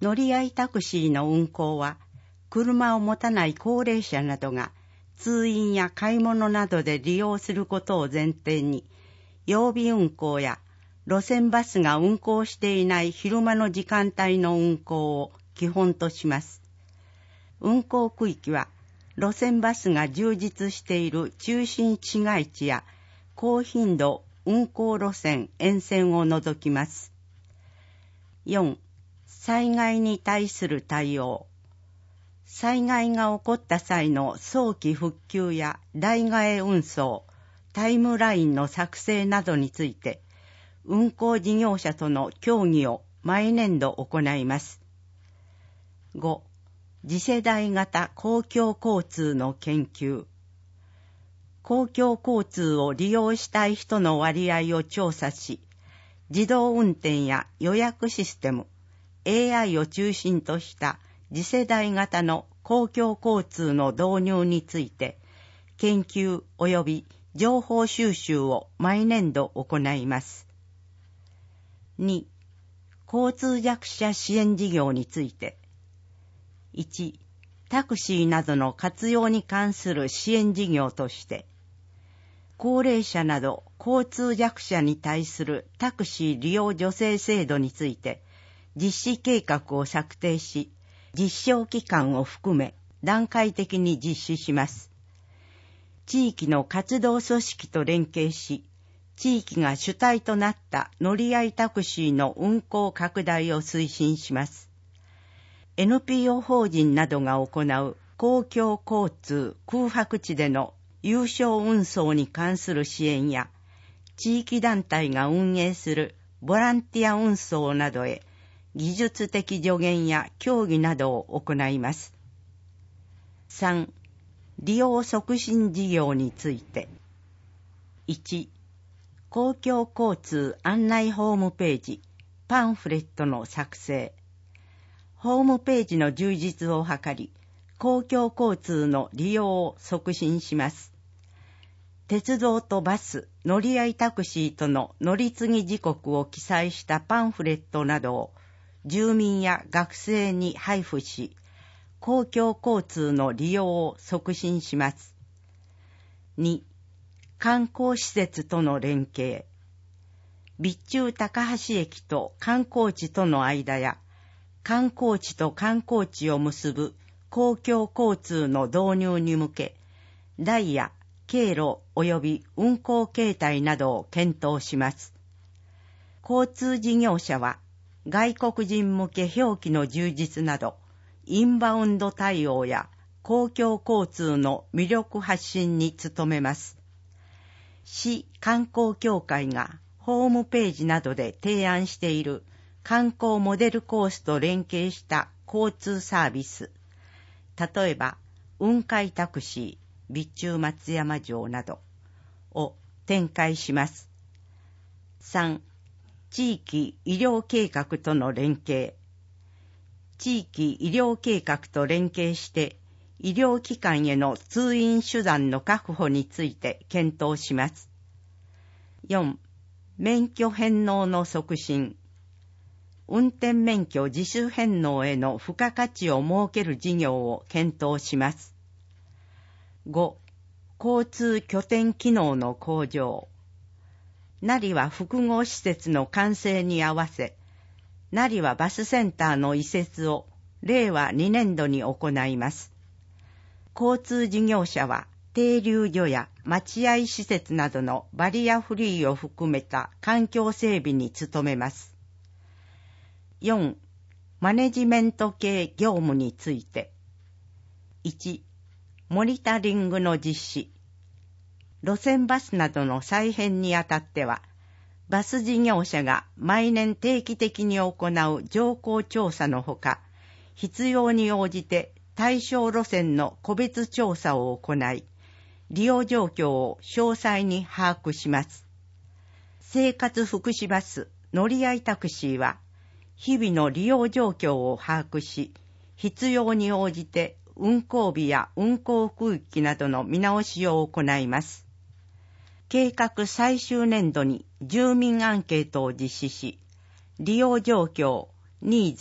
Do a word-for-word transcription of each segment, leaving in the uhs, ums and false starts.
乗り合いタクシーの運行は、車を持たない高齢者などが通院や買い物などで利用することを前提に、曜日運行や路線バスが運行していない昼間の時間帯の運行を基本とします。運行区域は、路線バスが充実している中心市街地や高頻度運行路線沿線を除きます。よん. 災害に対する対応。災害が起こった際の早期復旧や代替え運送、タイムラインの作成などについて、運行事業者との協議を毎年度行います。ご. 次世代型公共交通の研究。公共交通を利用したい人の割合を調査し、自動運転や予約システム、エーアイ を中心とした次世代型の公共交通の導入について、研究及び情報収集を毎年度行います。に. 交通弱者支援事業について。いち. タクシーなどの活用に関する支援事業として、高齢者など交通弱者に対するタクシー利用助成制度について、実施計画を策定し、実証期間を含め段階的に実施します。地域の活動組織と連携し、地域が主体となった乗り合いタクシーの運行拡大を推進します。エヌピーオー 法人などが行う公共交通空白地での有償運送に関する支援や、地域団体が運営するボランティア運送などへ技術的助言や協議などを行います。さん. 利用促進事業について。いち. 公共交通案内ホームページ、パンフレットの作成。ホームページの充実を図り、公共交通の利用を促進します。鉄道とバス、乗り合いタクシーとの乗り継ぎ時刻を記載したパンフレットなどを住民や学生に配布し、公共交通の利用を促進します。に. 観光施設との連携。備中高橋駅と観光地との間や、観光地と観光地を結ぶ公共交通の導入に向け、ダイヤ、経路及び運行形態などを検討します。交通事業者は、外国人向け表記の充実など、インバウンド対応や公共交通の魅力発信に努めます。市観光協会がホームページなどで提案している観光モデルコースと連携した交通サービス、例えば雲海タクシー、備中松山城などを展開します。さん. 地域医療計画との連携。地域医療計画と連携して医療機関への通院手段の確保について検討します。よん. 免許返納の促進。運転免許自主返納への付加価値を設ける事業を検討します。ご. 交通拠点機能の向上。成羽複合施設の完成に合わせ、成羽バスセンターの移設をれいわにねんどに行います。交通事業者は停留所や待合施設などのバリアフリーを含めた環境整備に努めます。よん. マネジメント系業務について。いち. モニタリングの実施。路線バスなどの再編にあたっては、バス事業者が毎年定期的に行う乗降調査のほか、必要に応じて対象路線の個別調査を行い、利用状況を詳細に把握します。生活福祉バス、乗り合いタクシーは、日々の利用状況を把握し、必要に応じて運行日や運行区域などの見直しを行います。計画最終年度に住民アンケートを実施し、利用状況、ニーズ、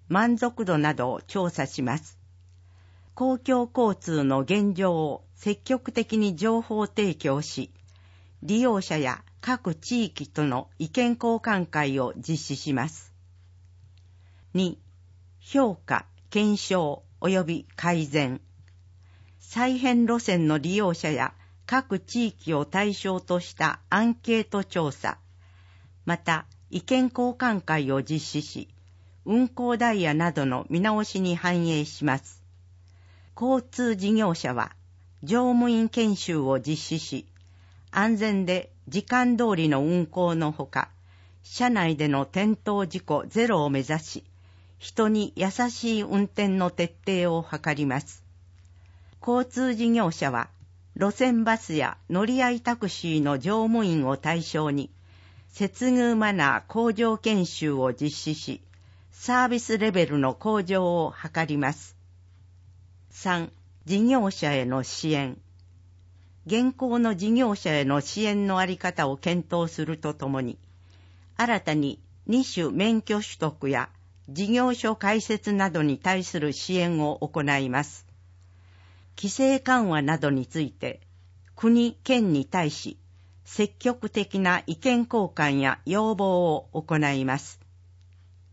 満足度などを調査します。公共交通の現状を積極的に情報提供し、利用者や各地域との意見交換会を実施します。に、評価、検証及び改善。再編路線の利用者や各地域を対象としたアンケート調査、また意見交換会を実施し、運行ダイヤなどの見直しに反映します。交通事業者は乗務員研修を実施し、安全で時間通りの運行のほか、車内での転倒事故ゼロを目指し、人に優しい運転の徹底を図ります。交通事業者は、路線バスや乗り合いタクシーの乗務員を対象に、接遇マナー向上研修を実施し、サービスレベルの向上を図ります。さん、事業者への支援。現行の事業者への支援のあり方を検討するとともに、新たにに種免許取得や事業所開設などに対する支援を行います。規制緩和などについて、国・県に対し、積極的な意見交換や要望を行います。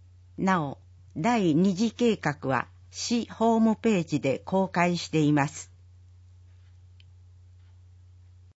なお、第二次計画は市ホームページで公開しています。